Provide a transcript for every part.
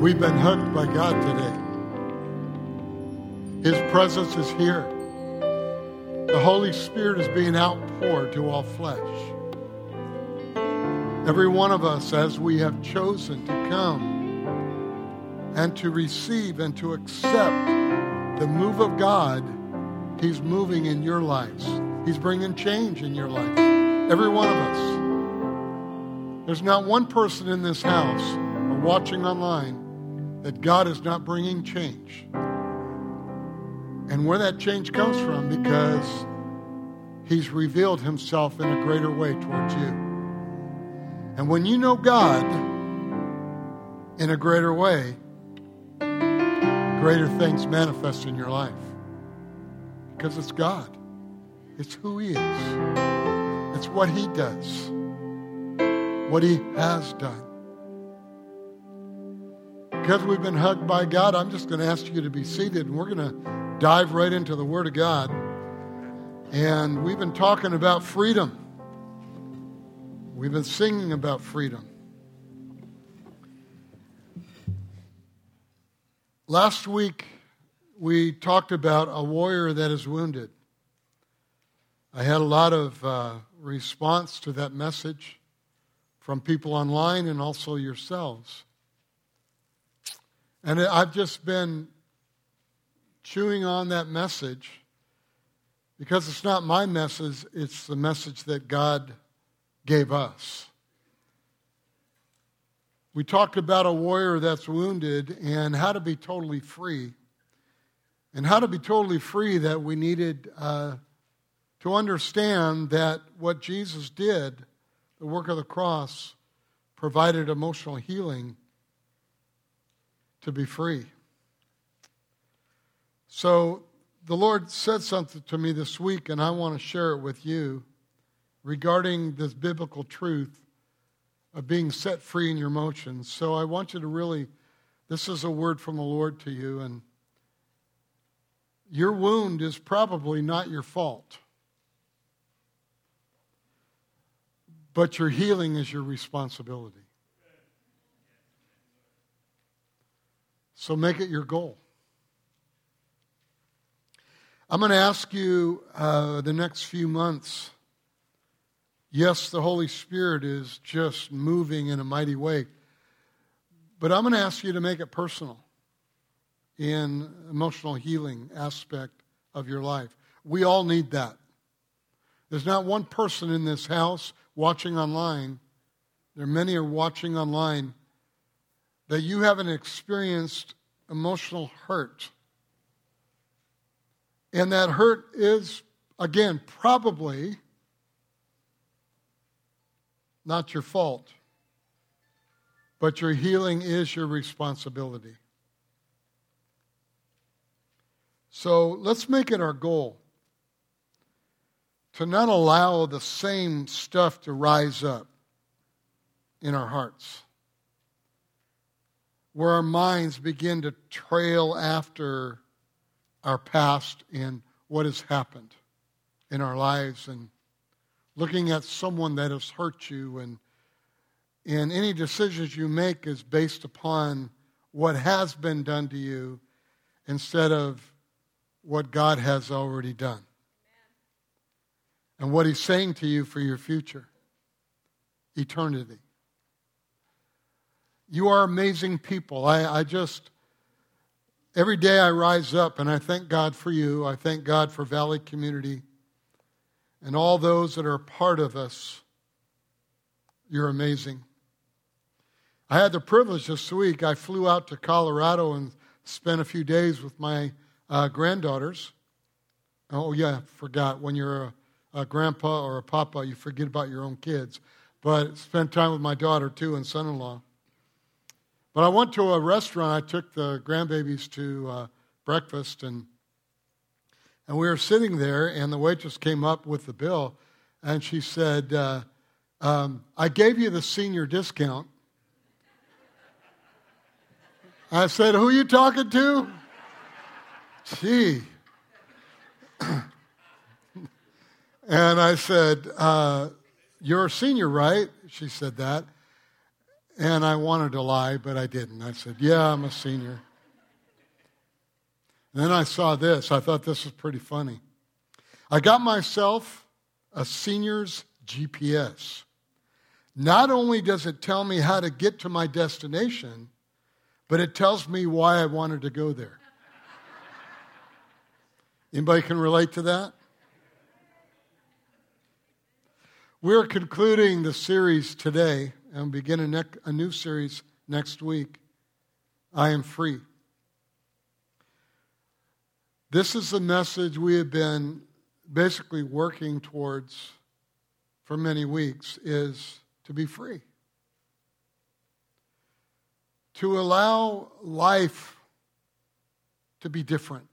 We've been hugged by God today. His presence is here. The Holy Spirit is being outpoured to all flesh. Every one of us, as we have chosen to come and to receive and to accept the move of God, He's moving in your lives. He's bringing change in your life. Every one of us. There's not one person in this house or watching online that God is not bringing change. And where that change comes from, because He's revealed Himself in a greater way towards you. And when you know God in a greater way, greater things manifest in your life. Because it's God. It's who He is. It's what He does. What He has done. Because we've been hugged by God, I'm just going to ask you to be seated, and we're going to dive right into the Word of God. And we've been talking about freedom. We've been singing about freedom. Last week, we talked about a warrior that is wounded. I had a lot of response to that message from people online and also yourselves. And I've just been chewing on that message because it's not my message, it's the message that God gave us. We talked about a warrior that's wounded and how to be totally free. And how to be totally free, that we needed to understand that what Jesus did, the work of the cross, provided emotional healing to be free. So the Lord said something to me this week, and I want to share it with you regarding this biblical truth of being set free in your emotions. So I want you to really, this is a word from the Lord to you, and your wound is probably not your fault, but your healing is your responsibility. So make it your goal. I'm going to ask you the next few months. Yes, the Holy Spirit is just moving in a mighty way. But I'm going to ask you to make it personal in emotional healing aspect of your life. We all need that. There's not one person in this house watching online. There are many are watching online that you haven't experienced emotional hurt. And that hurt is, again, probably not your fault, but your healing is your responsibility. So let's make it our goal to not allow the same stuff to rise up in our hearts, where our minds begin to trail after our past and what has happened in our lives, and looking at someone that has hurt you, and any decisions you make is based upon what has been done to you instead of what God has already done. And what He's saying to you for your future, eternity. You are amazing people. I just, every day I rise up and I thank God for you. I thank God for Valley Community and all those that are a part of us. You're amazing. I had the privilege this week. I flew out to Colorado and spent a few days with my granddaughters. Oh yeah, forgot. When you're a grandpa or a papa, you forget about your own kids. But spent time with my daughter too and son-in-law. But I went to a restaurant. I took the grandbabies to breakfast, and we were sitting there, and the waitress came up with the bill, and she said, I gave you the senior discount. I said, who are you talking to? Gee. And I said, you're a senior, right? She said that. And I wanted to lie, but I didn't. I said, yeah, I'm a senior. And then I saw this. I thought this was pretty funny. I got myself a senior's GPS. Not only does it tell me how to get to my destination, but it tells me why I wanted to go there. Anybody can relate to that? We're concluding the series today and begin a new series next week. I am free. This is the message we have been basically working towards for many weeks, is to be free. To allow life to be different.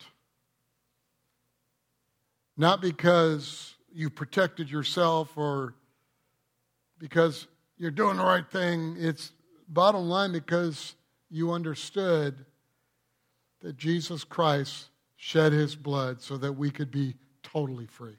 Not because you protected yourself or because you're doing the right thing. It's bottom line because you understood that Jesus Christ shed his blood so that we could be totally free.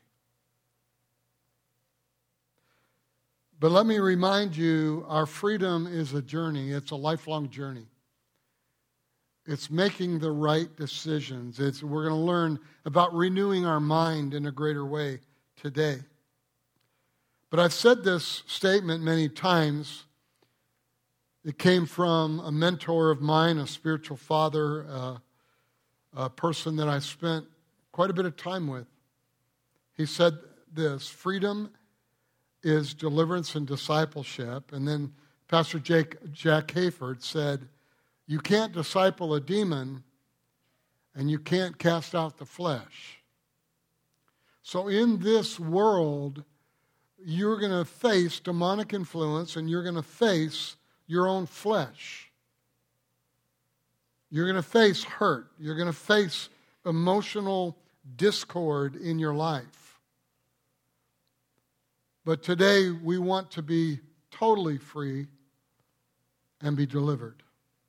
But let me remind you, our freedom is a journey. It's a lifelong journey. It's making the right decisions. We're going to learn about renewing our mind in a greater way today. But I've said this statement many times. It came from a mentor of mine, a spiritual father, a person that I spent quite a bit of time with. He said this: freedom is deliverance and discipleship. And then Pastor Jack Hayford said, you can't disciple a demon and you can't cast out the flesh. So in this world, you're going to face demonic influence and you're going to face your own flesh. You're going to face hurt. You're going to face emotional discord in your life. But today we want to be totally free and be delivered.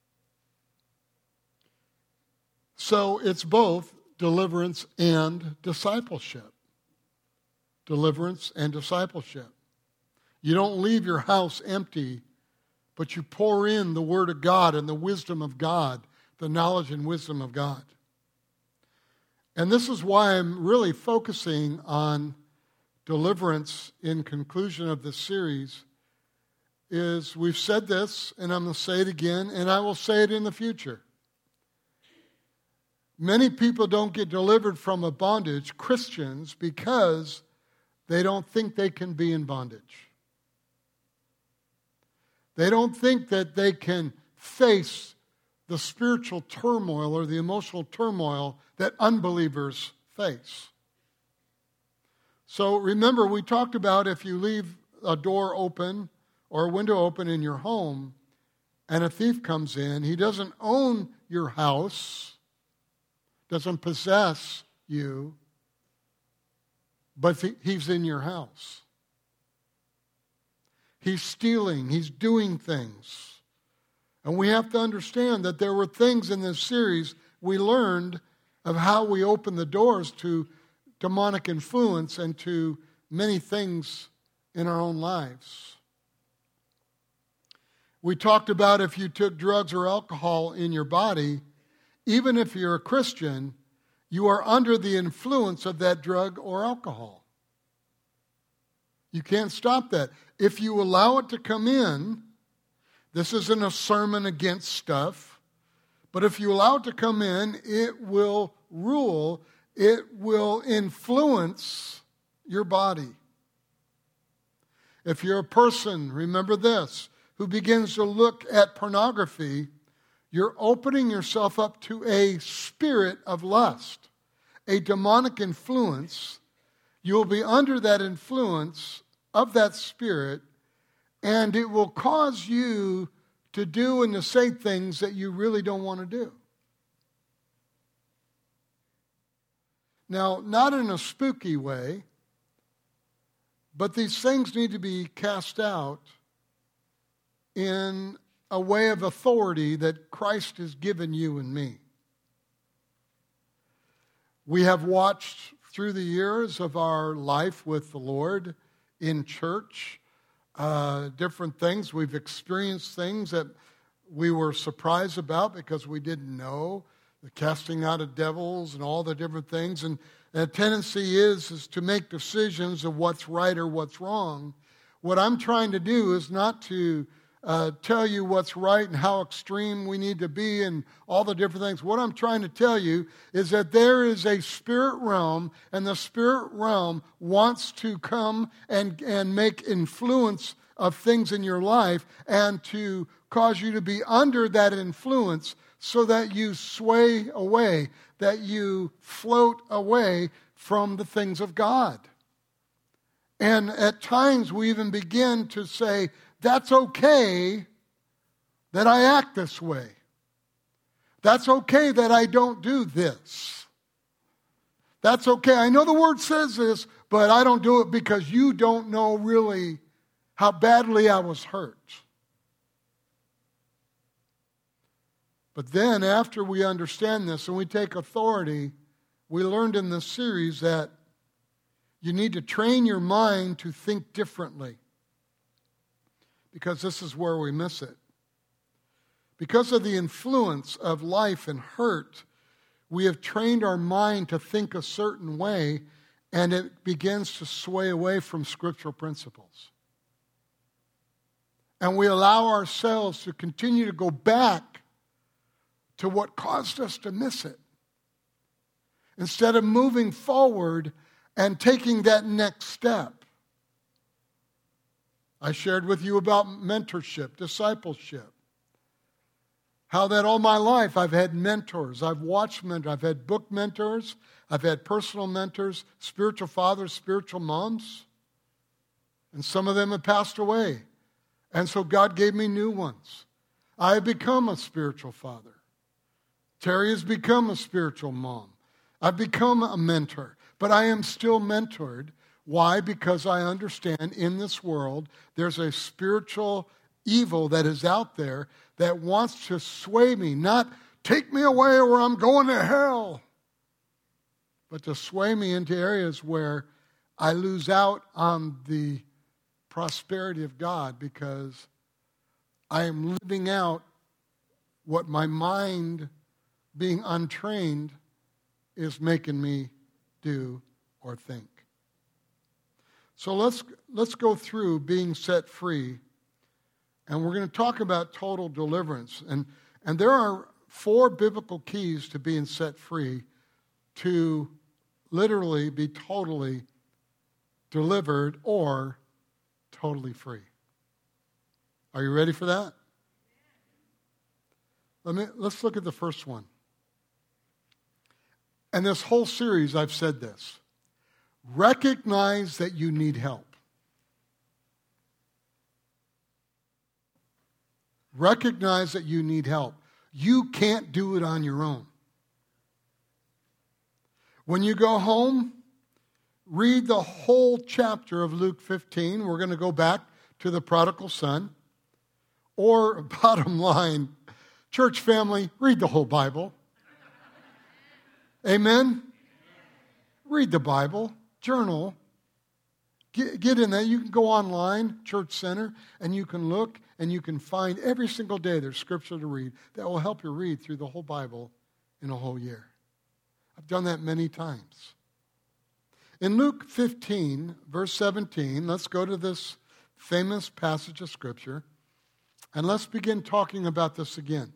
So it's both deliverance and discipleship. Deliverance and discipleship. You don't leave your house empty, but you pour in the Word of God and the wisdom of God, the knowledge and wisdom of God. And this is why I'm really focusing on deliverance in conclusion of this series. Is we've said this, and I'm going to say it again, and I will say it in the future. Many people don't get delivered from a bondage, Christians, because they don't think they can be in bondage. They don't think that they can face the spiritual turmoil or the emotional turmoil that unbelievers face. So remember, we talked about if you leave a door open or a window open in your home and a thief comes in, he doesn't own your house, doesn't possess you, but he's in your house. He's stealing, he's doing things. And we have to understand that there were things in this series we learned of how we open the doors to demonic influence and to many things in our own lives. We talked about if you took drugs or alcohol in your body, even if you're a Christian, you are under the influence of that drug or alcohol. You can't stop that. If you allow it to come in, this isn't a sermon against stuff, but if you allow it to come in, it will rule, it will influence your body. If you're a person, remember this, who begins to look at pornography, you're opening yourself up to a spirit of lust, a demonic influence. You'll be under that influence of that spirit, and it will cause you to do and to say things that you really don't want to do. Now, not in a spooky way, but these things need to be cast out in a way of authority that Christ has given you and me. We have watched through the years of our life with the Lord in church different things. We've experienced things that we were surprised about because we didn't know, the casting out of devils and all the different things. And the tendency is to make decisions of what's right or what's wrong. What I'm trying to do is not to tell you what's right and how extreme we need to be and all the different things. What I'm trying to tell you is that there is a spirit realm, and the spirit realm wants to come and make influence of things in your life and to cause you to be under that influence so that you sway away, that you float away from the things of God. And at times we even begin to say, that's okay that I act this way. That's okay that I don't do this. That's okay. I know the Word says this, but I don't do it because you don't know really how badly I was hurt. But then after we understand this and we take authority, we learned in this series that you need to train your mind to think differently. Because this is where we miss it. Because of the influence of life and hurt, we have trained our mind to think a certain way, and it begins to sway away from scriptural principles. And we allow ourselves to continue to go back to what caused us to miss it, instead of moving forward and taking that next step. I shared with you about mentorship, discipleship. How that all my life I've had mentors. I've watched mentors. I've had book mentors. I've had personal mentors, spiritual fathers, spiritual moms. And some of them have passed away. And so God gave me new ones. I have become a spiritual father. Terry has become a spiritual mom. I've become a mentor. But I am still mentored. Why? Because I understand in this world there's a spiritual evil that is out there that wants to sway me, not take me away or I'm going to hell, but to sway me into areas where I lose out on the prosperity of God because I am living out what my mind, being untrained, is making me do or think. So let's go through being set free, and we're going to talk about total deliverance. And there are 4 biblical keys to being set free, to literally be totally delivered or totally free. Are you ready for that? Let's look at the first one. And this whole series, I've said this. Recognize that you need help. Recognize that you need help. You can't do it on your own. When you go home, read the whole chapter of Luke 15. We're going to go back to the prodigal son. Or, bottom line, church family, read the whole Bible. Amen? Read the Bible. Journal. Get in there. You can go online, Church Center, and you can look and you can find every single day there's scripture to read that will help you read through the whole Bible in a whole year. I've done that many times. In Luke 15, verse 17, let's go to this famous passage of Scripture, and let's begin talking about this again.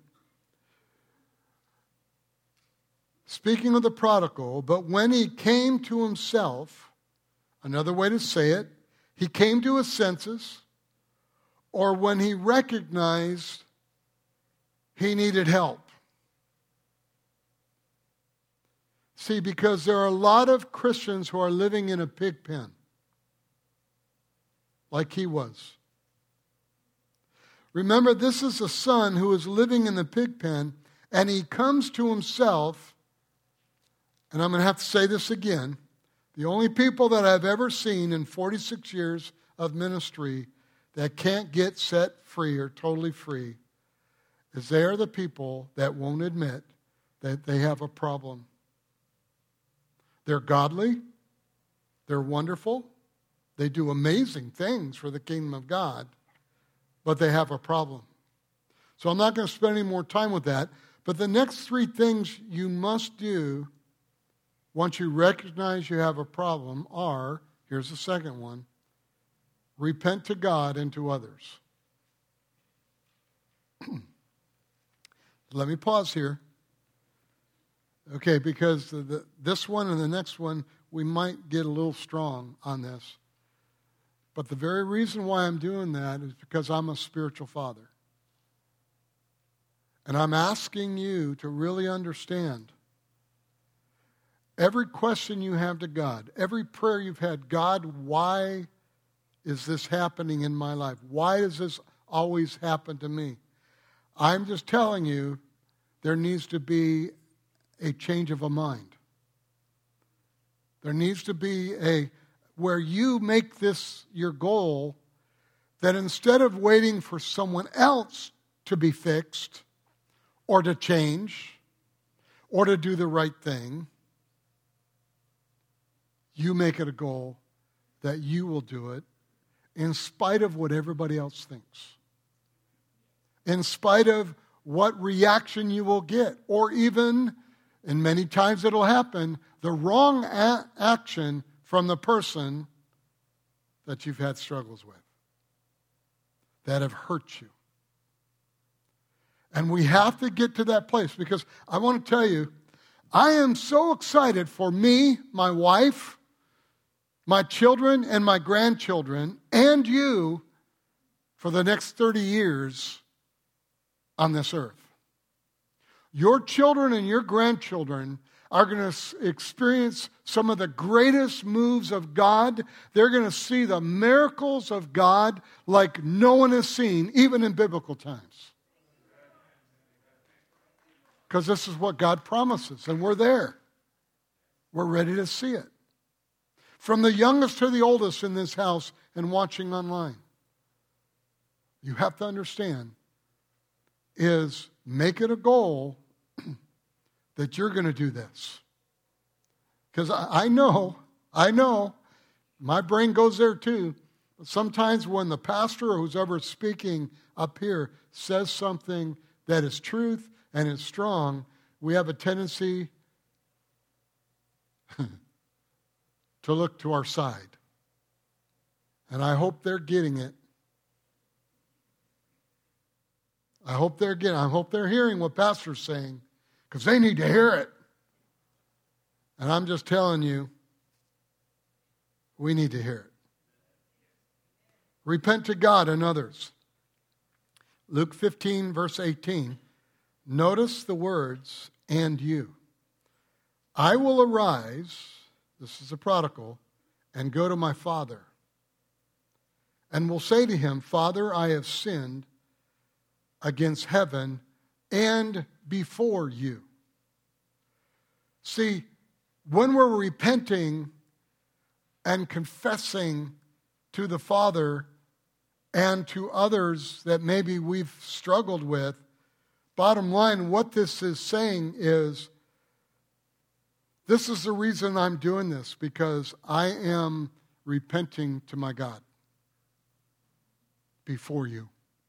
Speaking of the prodigal, but when he came to himself, another way to say it, he came to his senses, or when he recognized he needed help. See, because there are a lot of Christians who are living in a pig pen, like he was. Remember, this is a son who is living in the pig pen, and he comes to himself. And I'm going to have to say this again. The only people that I've ever seen in 46 years of ministry that can't get set free or totally free is they are the people that won't admit that they have a problem. They're godly. They're wonderful. They do amazing things for the kingdom of God, but they have a problem. So I'm not going to spend any more time with that. But the next three things you must do once you recognize you have a problem are, here's the second one, repent to God and to others. Let me pause here. Okay, because this one and the next one, we might get a little strong on this. But the very reason why I'm doing that is because I'm a spiritual father. And I'm asking you to really understand every question you have to God, every prayer you've had, God, why is this happening in my life? Why does this always happen to me? I'm just telling you, there needs to be a change of a mind. There needs to be where you make this your goal, that instead of waiting for someone else to be fixed or to change or to do the right thing, you make it a goal that you will do it in spite of what everybody else thinks, in spite of what reaction you will get, or even, and many times it'll happen, the wrong action from the person that you've had struggles with, that have hurt you. And we have to get to that place, because I want to tell you, I am so excited for me, my wife, my children, and my grandchildren, and you for the next 30 years on this earth. Your children and your grandchildren are going to experience some of the greatest moves of God. They're going to see the miracles of God like no one has seen, even in biblical times. Because this is what God promises, and we're there. We're ready to see it. From the youngest to the oldest in this house and watching online, you have to understand is make it a goal that you're going to do this. Because I know, my brain goes there too. But sometimes when the pastor or who's ever speaking up here says something that is truth and is strong, we have a tendency to look to our side. And I hope they're getting it. I hope they're hearing what Pastor's saying, because they need to hear it. And I'm just telling you, we need to hear it. Repent to God and others. Luke 15, verse 18. Notice the words, and you. I will arise, this is the prodigal, and go to my father, and will say to him, Father, I have sinned against heaven and before you. See, when we're repenting and confessing to the Father and to others that maybe we've struggled with, bottom line, what this is saying is, this is the reason I'm doing this, because I am repenting to my God before you.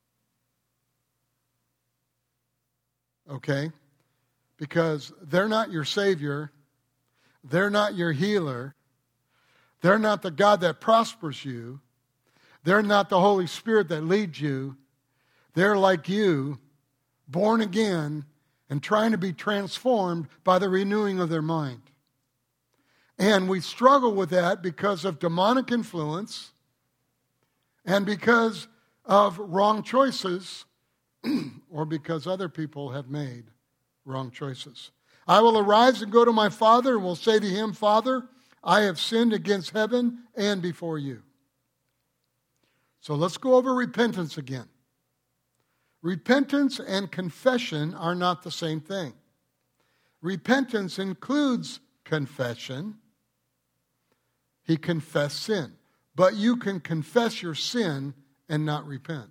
Okay? Because they're not your Savior. They're not your healer. They're not the God that prospers you. They're not the Holy Spirit that leads you. They're like you, born again and trying to be transformed by the renewing of their mind. And we struggle with that because of demonic influence and because of wrong choices, or because other people have made wrong choices. I will arise and go to my father and will say to him, Father, I have sinned against heaven and before you. So let's go over repentance again. Repentance and confession are not the same thing. Repentance includes confession. He confessed sin. But you can confess your sin and not repent.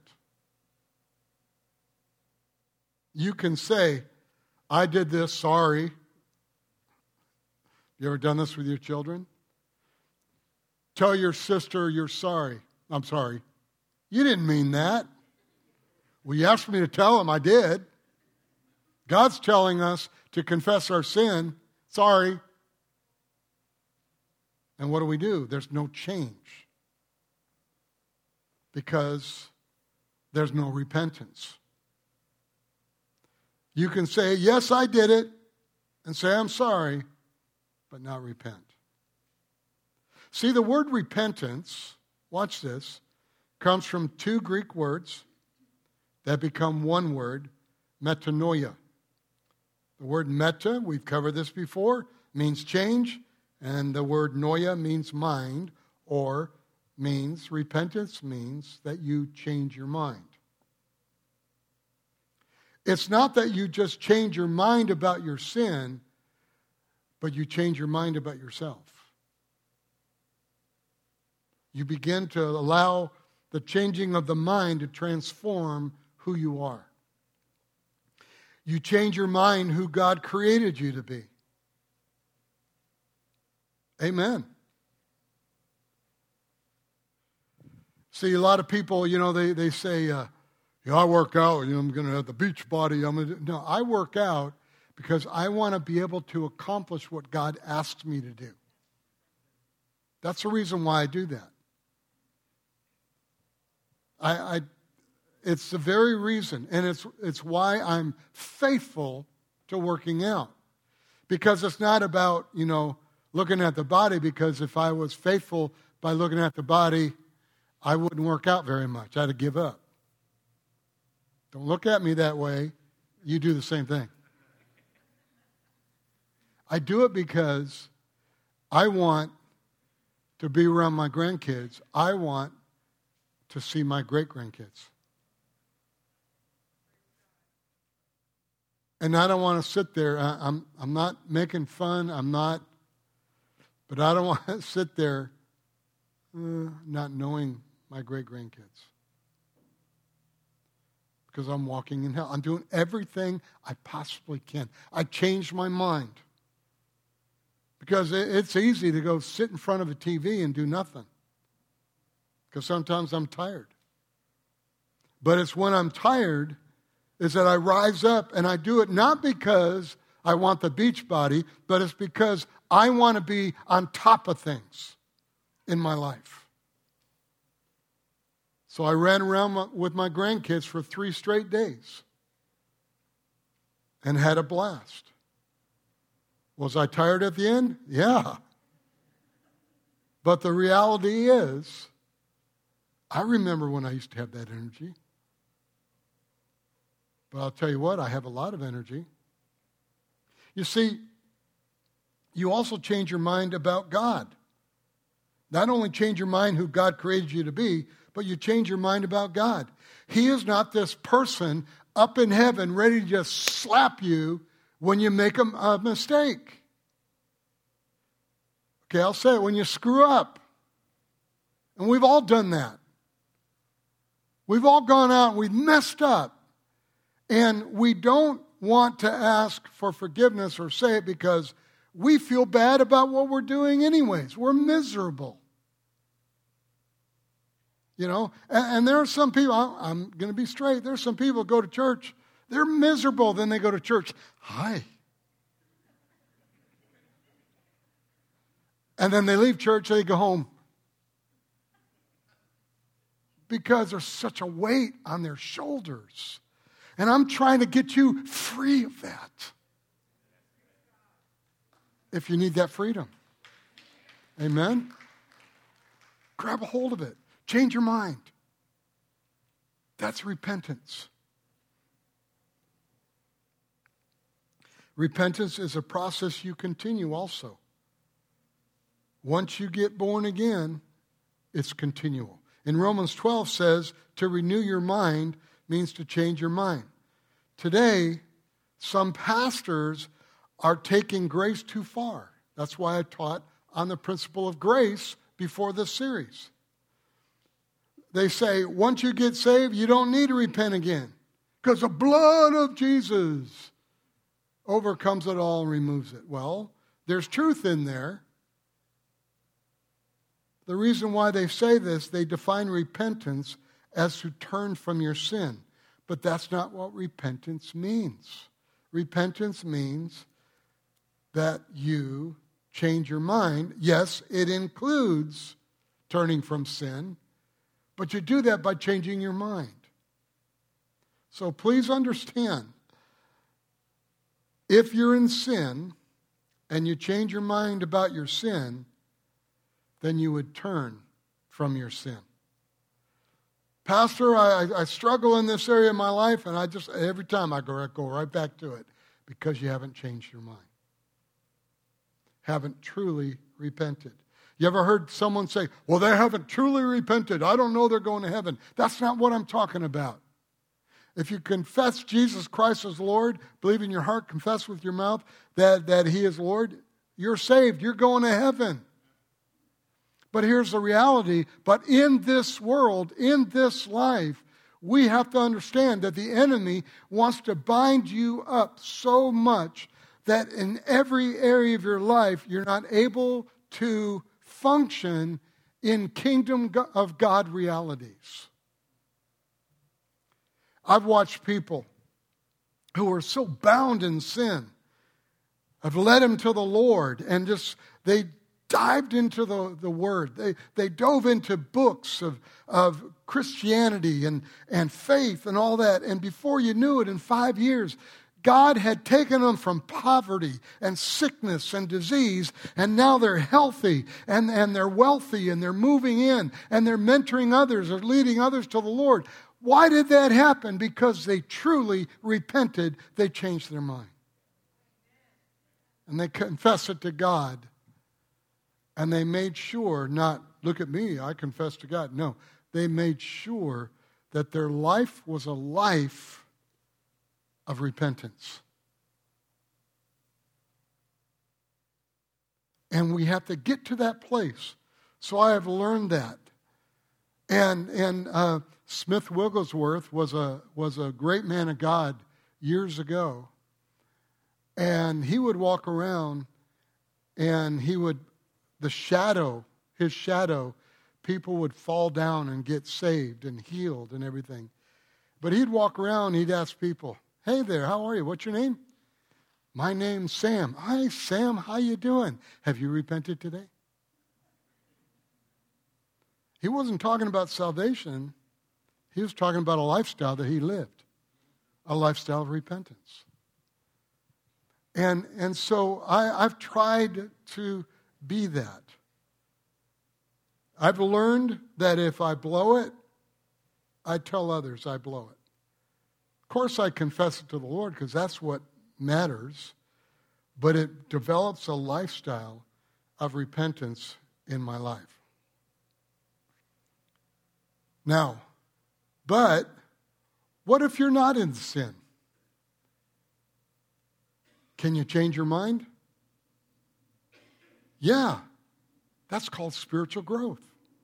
You can say, I did this, sorry. You ever done this with your children? Tell your sister you're sorry. I'm sorry. You didn't mean that. Well, you asked me to tell him. I did. God's telling us to confess our sin. Sorry. And what do? There's no change. Because there's no repentance. You can say, yes, I did it, and say, I'm sorry, but not repent. See, the word repentance, watch this, comes from two Greek words that become one word, metanoia. The word meta, we've covered this before, means change, and the word noia means mind, or repentance means that you change your mind. It's not that you just change your mind about your sin, but you change your mind about yourself. You begin to allow the changing of the mind to transform who you are. You change your mind who God created you to be. Amen. See, a lot of people, they say, I work out, I'm going to have the beach body. No, I work out because I want to be able to accomplish what God asks me to do. That's the reason why I do that. It's the very reason, and it's why I'm faithful to working out. Because it's not about, looking at the body, because if I was faithful by looking at the body, I wouldn't work out very much. I'd give up. Don't look at me that way. You do the same thing. I do it because I want to be around my grandkids. I want to see my great-grandkids. And I don't want to sit there. I'm not making fun. But I don't want to sit there not knowing my great-grandkids. Because I'm walking in hell. I'm doing everything I possibly can. I changed my mind. Because it's easy to go sit in front of a TV and do nothing. Because sometimes I'm tired. But it's when I'm tired is that I rise up and I do it not because I want the beach body, but it's because I want to be on top of things in my life. So I ran around with my grandkids for 3 straight days and had a blast. Was I tired at the end? Yeah. But the reality is, I remember when I used to have that energy. But I'll tell you what, I have a lot of energy. You see, you also change your mind about God. Not only change your mind who God created you to be, but you change your mind about God. He is not this person up in heaven ready to just slap you when you make a mistake. Okay, I'll say it, when you screw up. And we've all done that. We've all gone out and we've messed up. And we don't want to ask for forgiveness or say it because we feel bad about what we're doing anyways. We're miserable. And there are some people, I'm going to be straight, there are some people who go to church, they're miserable, then they go to church. Hi. And then they leave church, they go home. Because there's such a weight on their shoulders. And I'm trying to get you free of that. If you need that freedom. Amen? Grab a hold of it. Change your mind. That's repentance. Repentance is a process you continue also. Once you get born again, it's continual. In Romans 12 says, to renew your mind means to change your mind. Today, some pastors are taking grace too far. That's why I taught on the principle of grace before this series. They say, once you get saved, you don't need to repent again. Because the blood of Jesus overcomes it all and removes it. Well, there's truth in there. The reason why they say this, they define repentance as to turn from your sin. But that's not what repentance means. Repentance means that you change your mind. Yes, it includes turning from sin, but you do that by changing your mind. So please understand, if you're in sin and you change your mind about your sin, then you would turn from your sin. Pastor, I struggle in this area of my life, and every time I go right back to it, because you haven't changed your mind. Haven't truly repented. You ever heard someone say, well, they haven't truly repented. I don't know they're going to heaven. That's not what I'm talking about. If you confess Jesus Christ as Lord, believe in your heart, confess with your mouth that He is Lord, you're saved. You're going to heaven. But here's the reality. But in this world, in this life, we have to understand that the enemy wants to bind you up so much that in every area of your life, you're not able to function in kingdom of God realities. I've watched people who are so bound in sin. I've led them to the Lord, and they dived into the Word. They dove into books of Christianity and faith and all that. And before you knew it, in 5 years, God had taken them from poverty and sickness and disease, and now they're healthy and they're wealthy and they're moving in and they're mentoring others or leading others to the Lord. Why did that happen? Because they truly repented. They changed their mind. And they confessed it to God. And they made sure, not, look at me, I confess to God. No, they made sure that their life was a life of repentance. And we have to get to that place. So I have learned that. And Smith Wigglesworth was a great man of God years ago. And he would walk around and his shadow, people would fall down and get saved and healed and everything. But he'd walk around, he'd ask people, hey there, how are you? What's your name? My name's Sam. Hi, Sam, how you doing? Have you repented today? He wasn't talking about salvation. He was talking about a lifestyle that he lived, a lifestyle of repentance. And so I've tried to be that. I've learned that if I blow it, I tell others I blow it. Of course, I confess it to the Lord because that's what matters, but it develops a lifestyle of repentance in my life. Now, but what if you're not in sin? Can you change your mind? Yeah, that's called spiritual growth.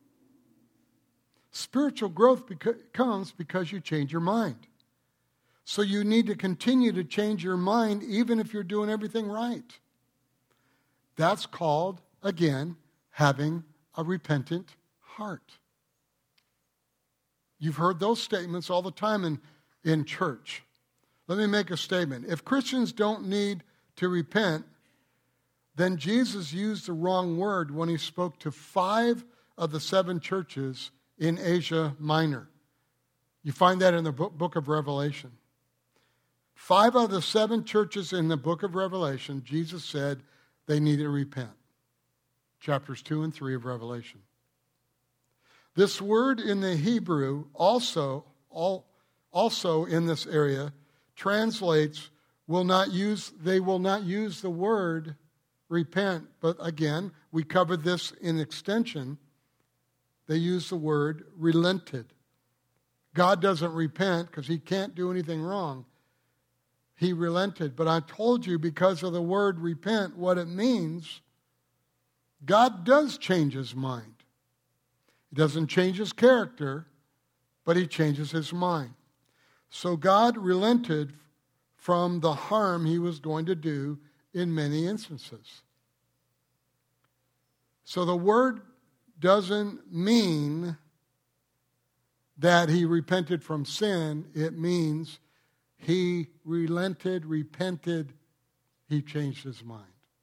Spiritual growth comes because you change your mind. So you need to continue to change your mind even if you're doing everything right. That's called, again, having a repentant heart. You've heard those statements all the time in church. Let me make a statement. If Christians don't need to repent, then Jesus used the wrong word when he spoke to 5 of the 7 churches in Asia Minor. You find that in the book of Revelation. 5 of the 7 churches in the book of Revelation, Jesus said they needed to repent. Chapters 2 and 3 of Revelation. This word in the Hebrew also in this area translates they will not use the word repent, but again, we covered this in extension. They use the word relented. God doesn't repent because he can't do anything wrong. He relented. But I told you because of the word repent, what it means, God does change his mind. He doesn't change his character, but he changes his mind. So God relented from the harm he was going to do in many instances. So the word doesn't mean that he repented from sin. It means he relented, repented, he changed his mind.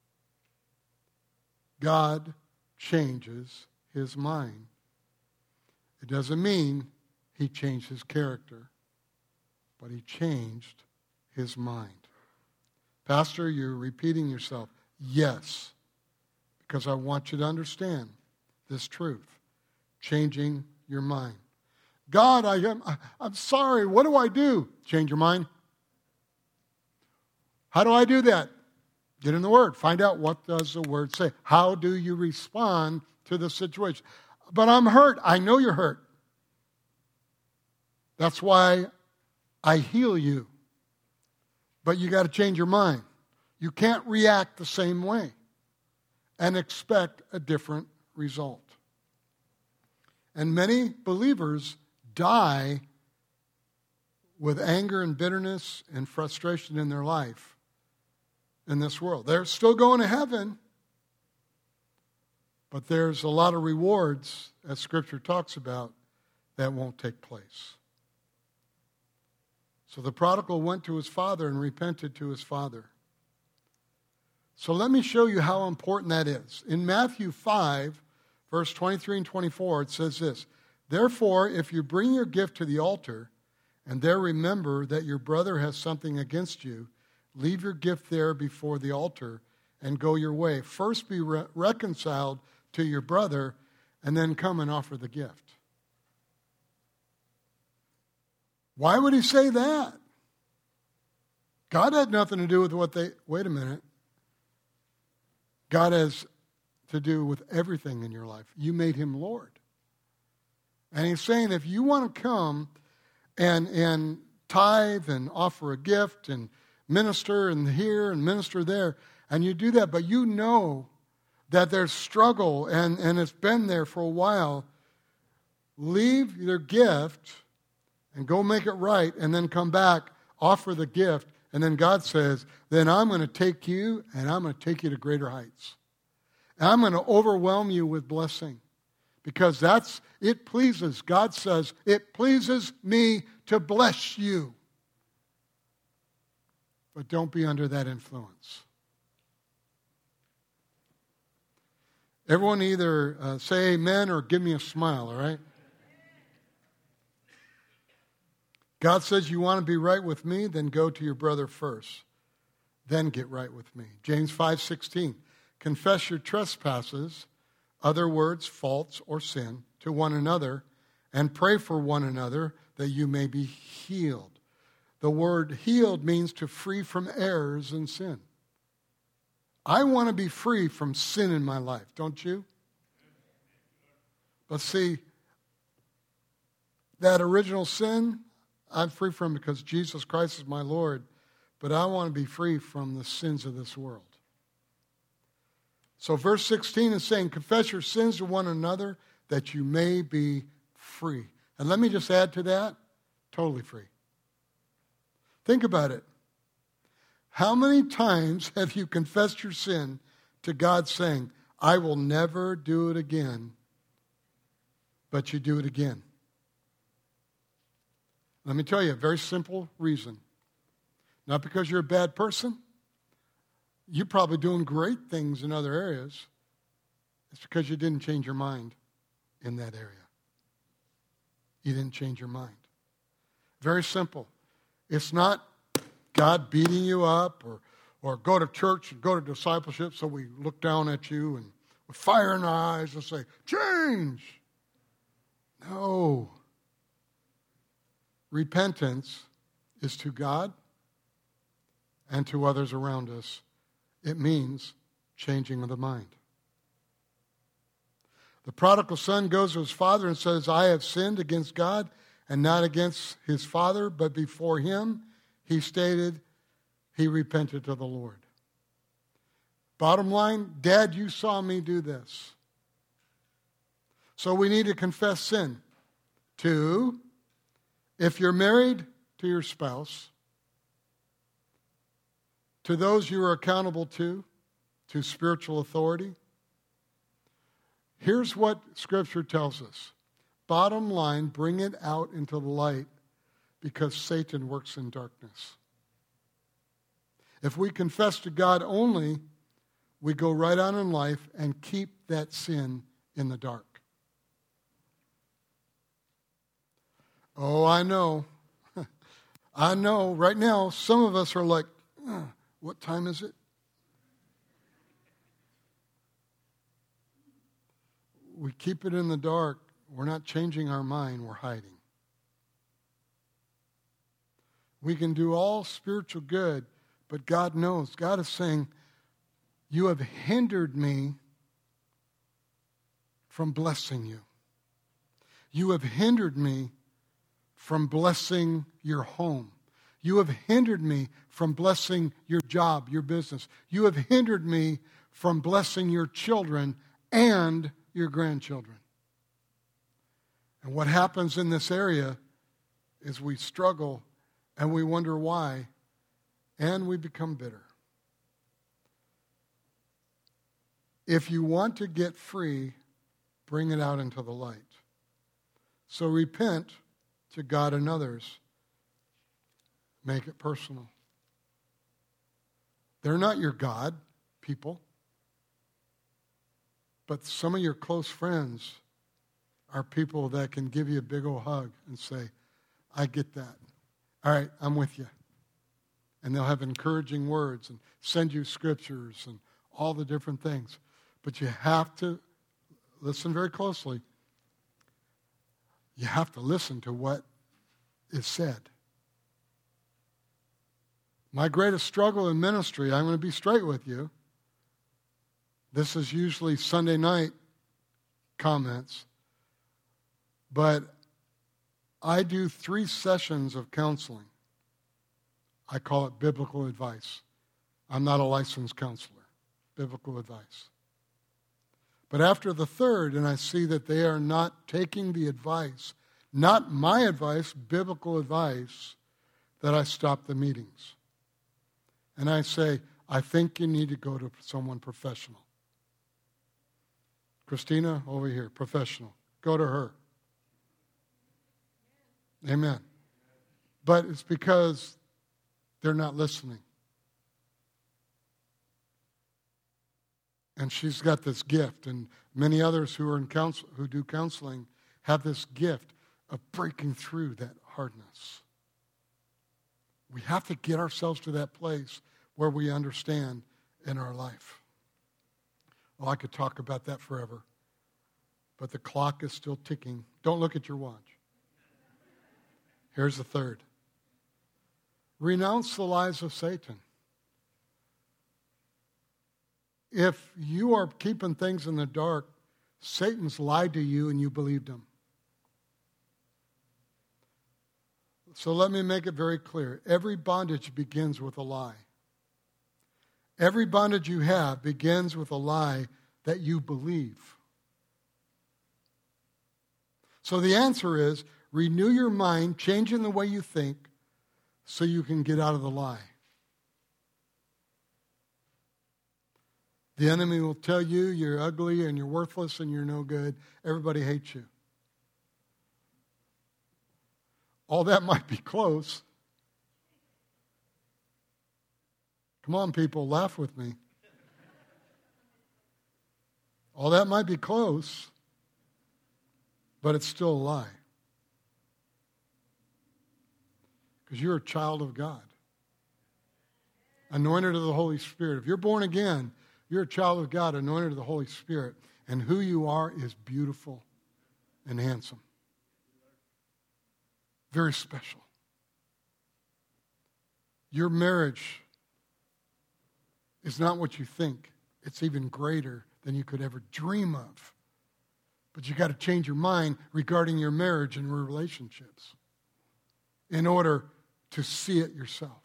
God changes his mind. It doesn't mean he changed his character, but he changed his mind. Pastor, you're repeating yourself. Yes, because I want you to understand this truth. Changing your mind. God, I'm sorry. What do I do? Change your mind. How do I do that? Get in the Word. Find out what does the Word say. How do you respond to the situation? But I'm hurt. I know you're hurt. That's why I heal you. But you got to change your mind. You can't react the same way and expect a different result. And many believers die with anger and bitterness and frustration in their life in this world. They're still going to heaven, but there's a lot of rewards, as Scripture talks about, that won't take place. So the prodigal went to his father and repented to his father. So let me show you how important that is. In Matthew 5, verse 23 and 24, it says this, "Therefore, if you bring your gift to the altar, and there remember that your brother has something against you, leave your gift there before the altar and go your way. First be reconciled to your brother, and then come and offer the gift." Why would he say that? God had nothing to do with what they... Wait a minute. God has to do with everything in your life. You made him Lord. And he's saying if you want to come and tithe and offer a gift and minister and here and minister there, and you do that, but you know that there's struggle and it's been there for a while, leave your gift and go make it right, and then come back, offer the gift, and then God says, then I'm going to take you and I'm going to take you to greater heights. And I'm going to overwhelm you with blessing. Because it pleases, God says, it pleases me to bless you. But don't be under that influence. Everyone either say amen or give me a smile, all right? God says you want to be right with me, then go to your brother first. Then get right with me. James 5:16. Confess your trespasses, other words, faults or sin, to one another, and pray for one another that you may be healed. The word healed means to free from errors and sin. I want to be free from sin in my life, don't you? But see, that original sin, I'm free from because Jesus Christ is my Lord, but I want to be free from the sins of this world. So verse 16 is saying, confess your sins to one another that you may be free. And let me just add to that, totally free. Think about it. How many times have you confessed your sin to God saying, I will never do it again, but you do it again? Let me tell you a very simple reason. Not because you're a bad person. You're probably doing great things in other areas. It's because you didn't change your mind in that area. You didn't change your mind. Very simple. It's not God beating you up or go to church and go to discipleship so we look down at you and with fire in our eyes and say, change. No. Repentance is to God and to others around us. It means changing of the mind. The prodigal son goes to his father and says, I have sinned against God and not against his father, but before him, he stated, he repented to the Lord. Bottom line, Dad, you saw me do this. So we need to confess sin. 2, if you're married to your spouse, to those you are accountable to spiritual authority, Here's what Scripture tells us. Bottom line, bring it out into the light because Satan works in darkness. If we confess to God only, we go right on in life and keep that sin in the dark. Oh, I know. I know. Right now, some of us are like, what time is it? We keep it in the dark. We're not changing our mind. We're hiding. We can do all spiritual good, but God knows. God is saying, you have hindered me from blessing you. You have hindered me from blessing your home. You have hindered me from blessing your job, your business. You have hindered me from blessing your children and your grandchildren. And what happens in this area is we struggle and we wonder why, and we become bitter. If you want to get free, bring it out into the light. So repent to God and others. Make it personal. They're not your God, people. But some of your close friends are people that can give you a big old hug and say, I get that. All right, I'm with you. And they'll have encouraging words and send you scriptures and all the different things. But you have to listen very closely. You have to listen to what is said. My greatest struggle in ministry, I'm going to be straight with you. This is usually Sunday night comments. But I do 3 sessions of counseling. I call it biblical advice. I'm not a licensed counselor. Biblical advice. But after the 3rd, and I see that they are not taking the advice, not my advice, biblical advice, that I stop the meetings. And I say, I think you need to go to someone professional. Christina, over here, professional. Go to her. Amen. But it's because they're not listening. And she's got this gift, and many others who are in who do counseling have this gift of breaking through that hardness. We have to get ourselves to that place where we understand in our life. Oh, I could talk about that forever, but the clock is still ticking. Don't look at your watch. Here's the 3rd. Renounce the lies of Satan. If you are keeping things in the dark, Satan's lied to you and you believed him. So let me make it very clear. Every bondage begins with a lie. Every bondage you have begins with a lie that you believe. So the answer is, renew your mind, changing the way you think, so you can get out of the lie. The enemy will tell you you're ugly and you're worthless and you're no good. Everybody hates you. All that might be close. Come on, people, laugh with me. All that might be close, but it's still a lie. Because you're a child of God. Anointed of the Holy Spirit. If you're born again, you're a child of God, anointed of the Holy Spirit. And who you are is beautiful and handsome. Very special. Your marriage is not what you think. It's even greater than you could ever dream of. But you got to change your mind regarding your marriage and your relationships in order to see it yourself.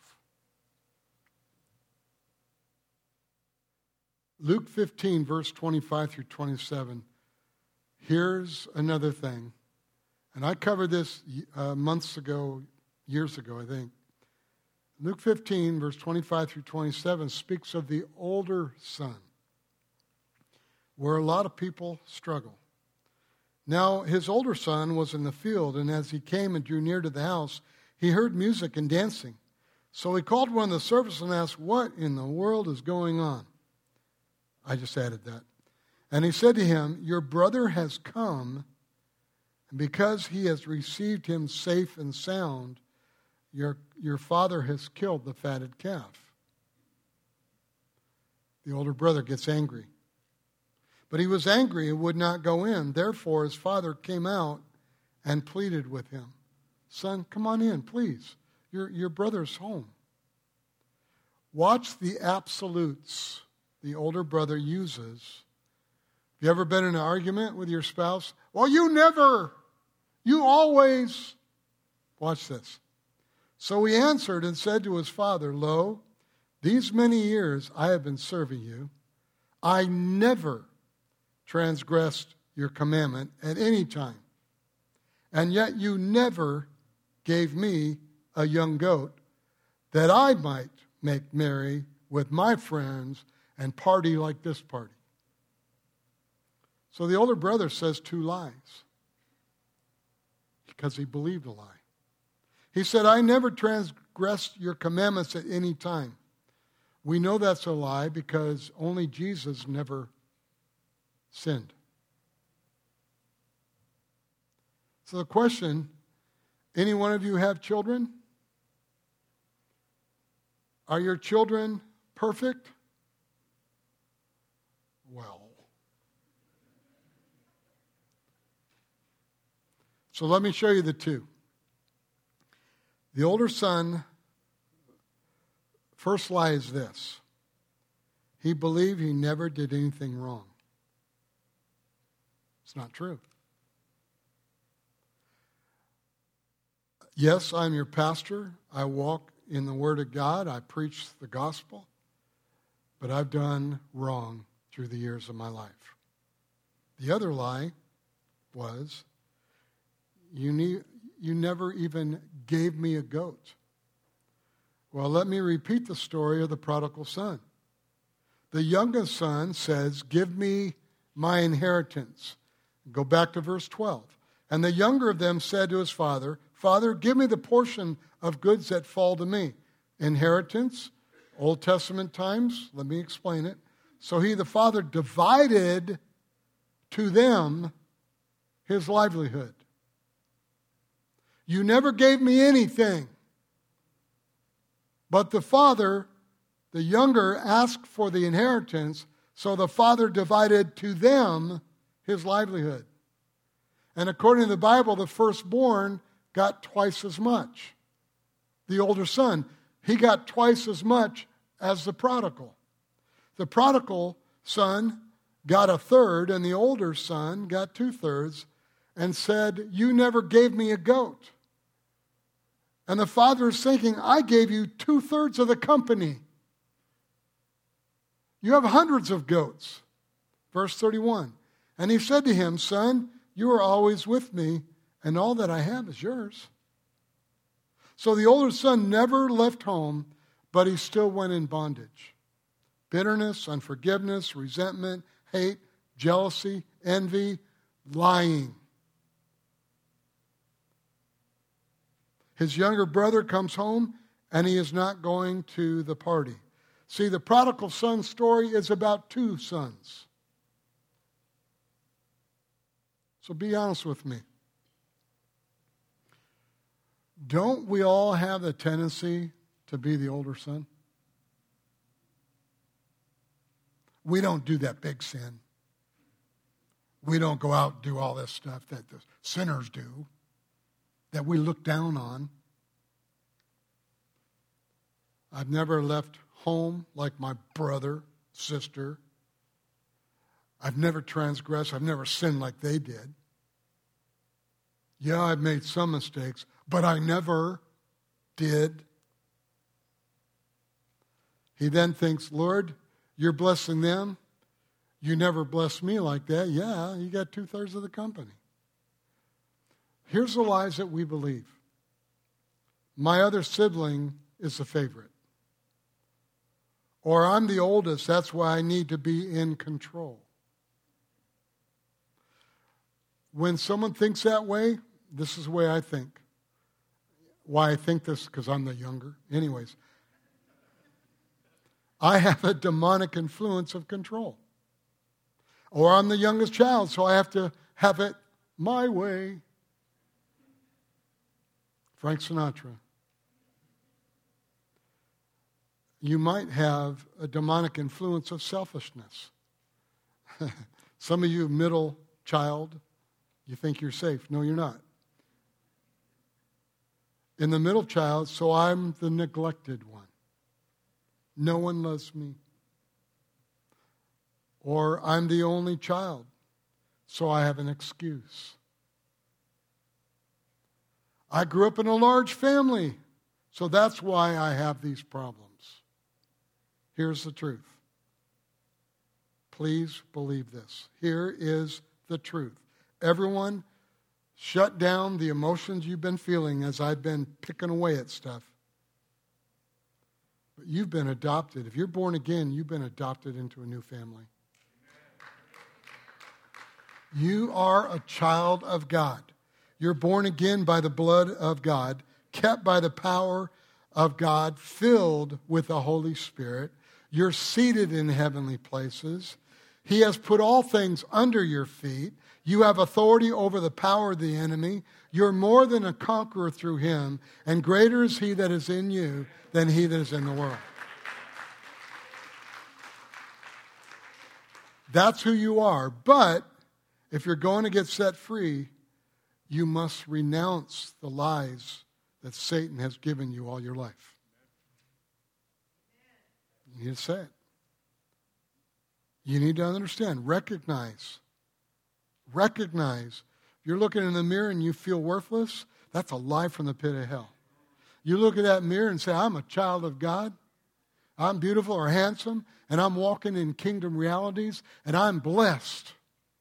Luke 15, verse 25 through 27. Here's another thing. And I covered this months ago, years ago, I think. Luke 15, verse 25 through 27 speaks of the older son. where a lot of people struggle. Now his older son was in the field, and as he came and drew near to the house, he heard music and dancing. So he called one of the servants and asked, "What in the world is going on?" I just added that. And he said to him, "Your brother has come, and because he has received him safe and sound, your father has killed the fatted calf." The older brother gets angry. But he was angry and would not go in. Therefore his father came out and pleaded with him. "Son, come on in, please. Your brother's home." Watch the absolutes the older brother uses. Have you ever been in an argument with your spouse? "Well, you never. You always." Watch this. So he answered and said to his father, "Lo, these many years I have been serving you. I never transgressed your commandment at any time. And yet you never gave me a young goat that I might make merry with my friends and party like this party." So the older brother says two lies because he believed a lie. He said, "I never transgressed your commandments at any time." We know that's a lie because only Jesus never sinned. So the question, any one of you have children? Are your children perfect? Well. So let me show you the two. The older son, first lie is this. He believed he never did anything wrong. It's not true. Yes, I'm your pastor. I walk in the Word of God. I preach the gospel. But I've done wrong through the years of my life. The other lie was, you never even gave me a goat. Well, let me repeat the story of the prodigal son. The youngest son says, "Give me my inheritance." Go back to verse 12. And the younger of them said to his father, "Father, give me the portion of goods that fall to me." Inheritance, Old Testament times, let me explain it. So he, the father, divided to them his livelihood. "You never gave me anything." But the father, the younger, asked for the inheritance, so the father divided to them his livelihood. And according to the Bible, the firstborn got twice as much. The older son, he got twice as much as the prodigal. The prodigal son got a third, and the older son got 2/3, and said, "You never gave me a goat." And the father is thinking, "I gave you 2/3 of the company. You have hundreds of goats." Verse 31. And he said to him, "Son, you are always with me, and all that I have is yours." So the older son never left home, but he still went in bondage. Bitterness, unforgiveness, resentment, hate, jealousy, envy, lying. His younger brother comes home, and he is not going to the party. See, the prodigal son story is about two sons. So be honest with me. Don't we all have the tendency to be the older son? We don't do that big sin. We don't go out and do all this stuff that the sinners do, that we look down on. I've never left home like my brother, sister. I've never transgressed. I've never sinned like they did. Yeah, I've made some mistakes, but I never did. He then thinks, "Lord, you're blessing them. You never blessed me like that." Yeah, you got 2/3 of the company. Here's the lies that we believe. My other sibling is the favorite. Or I'm the oldest, that's why I need to be in control. when someone thinks that way, this is the way I think. Why I think this, because I'm the younger. Anyways, I have a demonic influence of control. Or I'm the youngest child, so I have to have it my way. Frank Sinatra. You might have a demonic influence of selfishness. Some of you middle child, you think you're safe. No, you're not. In the middle child, so I'm the neglected one. No one loves me. Or I'm the only child, so I have an excuse. I grew up in a large family, so that's why I have these problems. Here's the truth. Please believe this. Here is the truth. Everyone, shut down the emotions you've been feeling as I've been picking away at stuff. But you've been adopted. If you're born again, you've been adopted into a new family. You are a child of God. You're born again by the blood of God, kept by the power of God, filled with the Holy Spirit. You're seated in heavenly places. He has put all things under your feet. You have authority over the power of the enemy. You're more than a conqueror through him, and greater is he that is in you than he that is in the world. That's who you are. But if you're going to get set free, you must renounce the lies that Satan has given you all your life. You need to say it. You need to understand, recognize. If you're looking in the mirror and you feel worthless, that's a lie from the pit of hell. You look at that mirror and say, I'm a child of God. I'm beautiful or handsome, and I'm walking in kingdom realities, and I'm blessed.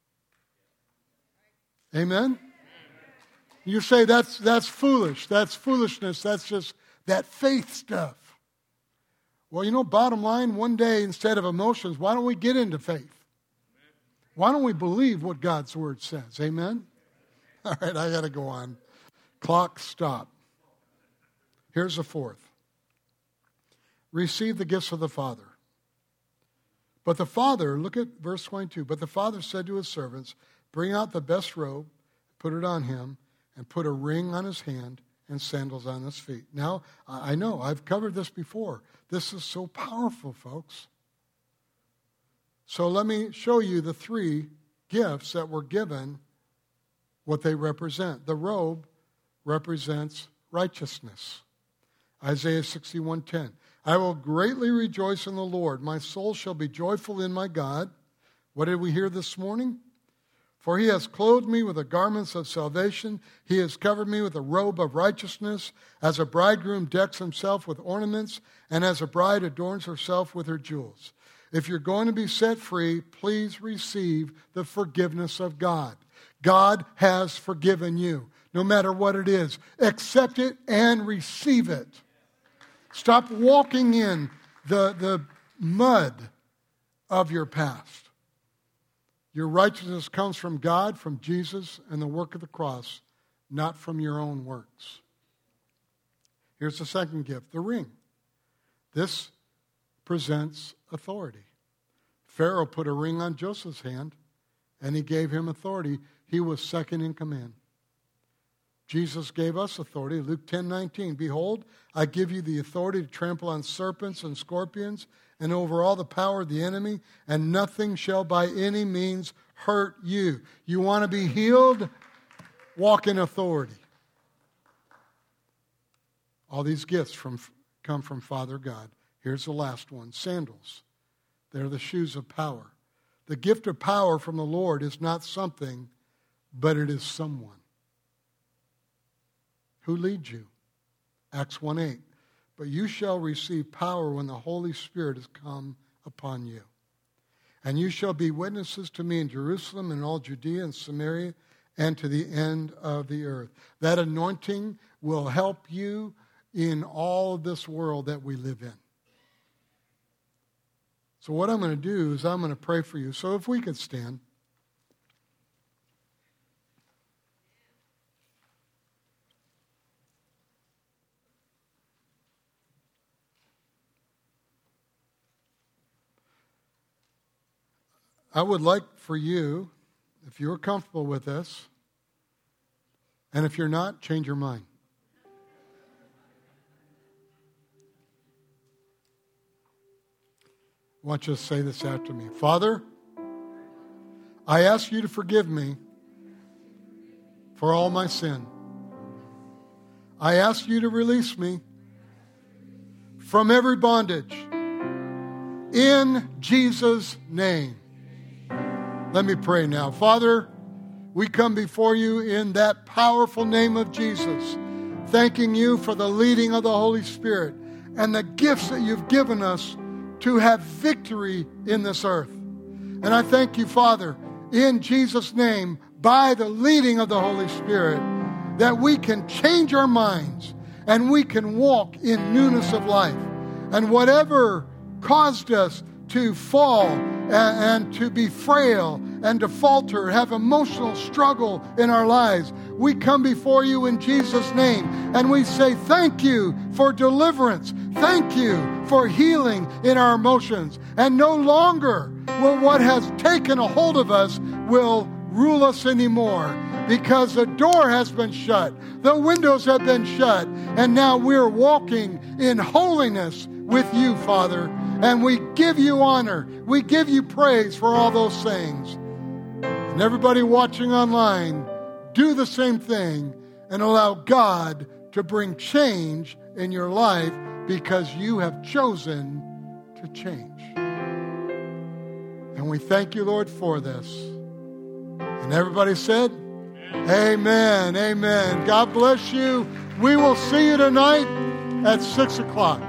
Amen? You say that's foolish. That's foolishness. That's just that faith stuff. Well, you know, bottom line, one day instead of emotions, why don't we get into faith? Why don't we believe what God's word says? Amen? All right, I got to go on. Clock, stop. Here's the fourth. Receive the gifts of the Father. But the Father, look at verse 22. But the Father said to his servants, bring out the best robe, put it on him, and put a ring on his hand and sandals on his feet. Now, I know, I've covered this before. This is so powerful, folks. So let me show you the three gifts that were given, what they represent. The robe represents righteousness. Isaiah 61:10. I will greatly rejoice in the Lord. My soul shall be joyful in my God. What did we hear this morning? For he has clothed me with the garments of salvation. He has covered me with a robe of righteousness, as a bridegroom decks himself with ornaments, and as a bride adorns herself with her jewels. If you're going to be set free, please receive the forgiveness of God. God has forgiven you, no matter what it is. Accept it and receive it. Stop walking in the mud of your past. Your righteousness comes from God, from Jesus, and the work of the cross, not from your own works. Here's the second gift, the ring. This presents authority. Pharaoh put a ring on Joseph's hand, and he gave him authority. He was second in command. Jesus gave us authority. Luke 10:19. Behold, I give you the authority to trample on serpents and scorpions and over all the power of the enemy, and nothing shall by any means hurt you. You want to be healed? Walk in authority. All these gifts come from Father God. Here's the last one, sandals. They're the shoes of power. The gift of power from the Lord is not something, but it is someone. Who leads you? Acts 1:8. But you shall receive power when the Holy Spirit has come upon you. And you shall be witnesses to me in Jerusalem and all Judea and Samaria and to the end of the earth. That anointing will help you in all of this world that we live in. So what I'm going to do is I'm going to pray for you. So if we could stand. I would like for you, if you're comfortable with this, and if you're not, change your mind. I want you to say this after me. Father, I ask you to forgive me for all my sin. I ask you to release me from every bondage. In Jesus' name. Let me pray now. Father, we come before you in that powerful name of Jesus, thanking you for the leading of the Holy Spirit and the gifts that you've given us to have victory in this earth. And I thank you, Father, in Jesus' name, by the leading of the Holy Spirit, that we can change our minds and we can walk in newness of life. And whatever caused us to fall and to be frail and to falter, have emotional struggle in our lives, we come before you in Jesus' name and we say thank you for deliverance. Thank you for healing in our emotions. And no longer will what has taken a hold of us will rule us anymore, because the door has been shut, the windows have been shut, and now we're walking in holiness with you, Father. And we give you honor. We give you praise for all those things. And everybody watching online, do the same thing and allow God to bring change in your life, because you have chosen to change. And we thank you, Lord, for this. And everybody said, amen, amen. God bless you. We will see you tonight at 6 o'clock.